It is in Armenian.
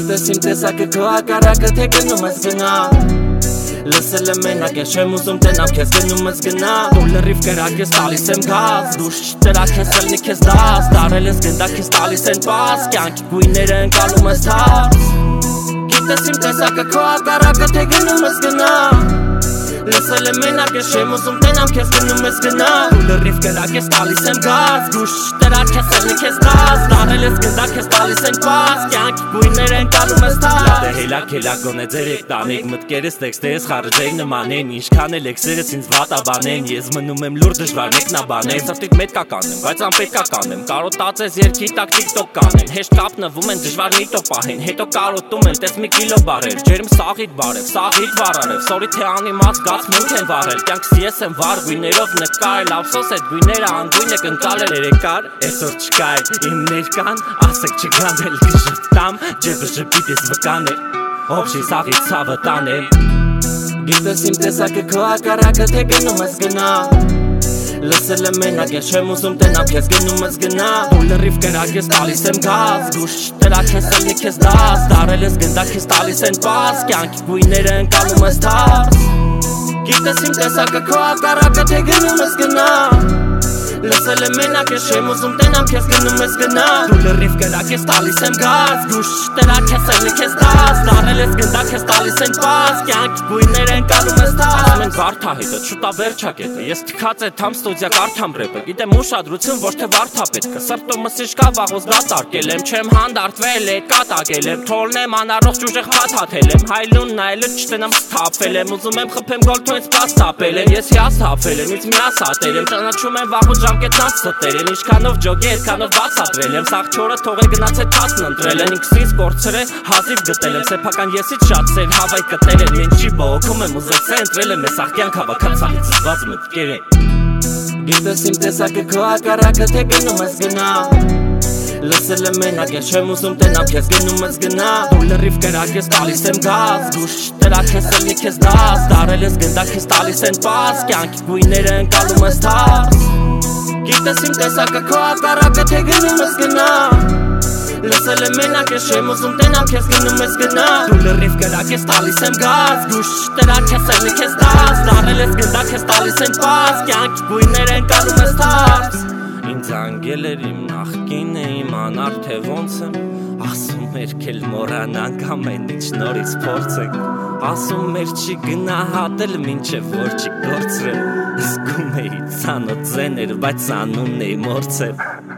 Գիտես իմ տեսակը քո ակարակը թե գնում ես գնա Լսել եմ մենակ ես չեմ ուզում տենամ քեզ գնում ես գնա Դու լրիվ կրակ ես տալիս եմ գազ Դու շտրակ ես ելնի քեզ դաս Դարել ես գնդակ ես տալիս են պաս Կյանքի գույները ընկալում ես թաս Գիտես իմ տեսակը քո ակարակը թե գնում ես գնա Լսել եմ մենակ ես չեմ ուզում տենամ քեզ գնում ես գնա Դու լրիվ կրակ ես տալիս եմ գազ Դու շտրակ ես ելնի քեզ դաս Դարել ես գնդակ ես տալիս են պաս Կյանքի գույները ընկալում ես թաս Հելակ գոնե ձեր եք տանեք Մտքերս տեքստերս խարժեք նմանեն Ինչքան էլ էքսերս ինձ վատաբանեն Ես մնում եմ լուր դժվար մեկնաբանեն Սրտիդ մետքա կանեմ, բայց անպետքա կանեմ Կարոտած ես երկի տակ տիկտոկ կանեն Հեշտ կապնվում են դժվար միտո պահեն Հետո կարոտում են տես մի կիլո բարեր Ջերմ սաղիդ բարև, սաղիդ վարարև Սորի թե անիմաց գաց մունք են վարել Կյանքս ես եմ վար գույներով նկարել Ափսոս էդ գույները անգույն եք ընկալել Երեկար, այսօր չկա իմ ներկան Ասեք չգան էլ կժպտամ Ջեպը ժպիտ ես վկանել Օբշի սաղից ցավը տանել Գիտես իմ տեսակը քո ակարակը թե գնում ես գնա Լսել եմ մենակ ես չեմ ուզում տենամ քեզ գնում ես գնա Դու լրիվ կրակ ես տալիս եմ գազ Դու շտրակ ես ելնի քեզ դաս Դարել ես գնդակ ես տալիս են պաս Կյանքի գույները ընկալում ես թաս Գիտես իմ տեսակը քո ակարակը թե գնում ես գնա Լսել եմ մենակ ես չեմ ուզում տենամ քեզ գնում ես գնա Դու լրիվ կրակ ես տալիս եմ գազ Դու շտրակ ես ելնի քեզ դաս Դարել ես գնդակ ես տալիս են պաս Կյանքի գույները ընկալում ես թաս Ասում են վարդահետը, շուտա վերջակետը Ես թքած է թամ ստուդիա կարդամ ռեպը Գիտեմ ուշադրություն ոչ թե վարդապետքը Սրտումս իշկա վաղոց դատարկել եմ Չեմ հանդարտվել էդ կատակել եմ Թոլնեմ անառողջ ուժեղ փաթաթել եմ Հայլուն նայելը չտենամ սթափել եմ Ուզում եմ խփեմ գոլ թույց պաս տապել եմ Ես հիասթափել եմ, ինձ միասատել եմ Ճանաչում եմ վաղուց ժամկետնած ստել են Ինչքանով ջոգի, այդքանով բացատրել եմ Սաղ չորը թողել գնաց է թացն ընտրել են Ինքսից կորցր է հազիվ գտել եմ Սեփական եսից շատ սեր հավայ կտել են Մենչի բողոքում եմ ուզեցե ընտրել եմ Ես աղկյան հավաքացալից զված մտքեր են Գիտես իմ տեսակը քո ակարակը թե գնում ես գնա Լսել եմ մենակ ես չեմ ուզում տենամ քեզ գնում ես գնա Դու լրիվ կրակ ես տալիս եմ գազ Դու շտրակ ես ելնի քեզ դաս Դարել ես գնդակ ես տալիս են պաս Կյանքի գույները ընկալում ես թաս Գիտես իմ տեսակը քո ակարակը թե գնում ես գնա Լսել եմ մենակ ես չեմ ուզում տենամ քեզ գնում ես գնա Դու լրիվ կրակ ես տալիս եմ գազ Դու շտրակ ես ելնի քեզ դաս Դարել ես գնդակ ես տալիս են պաս Կյանքի գույները ընկալում ես թաս Ինձ անգել էր իմ նախկինը իմանար թե ոնց եմ Ասում էր կել մորանանք ամեն ինչ նորից փորձենք Ասում էր չի գնահատել մինչև որ չի գործրել Զգում էի ցանոթ ձեներ բայց անունն էի մորցել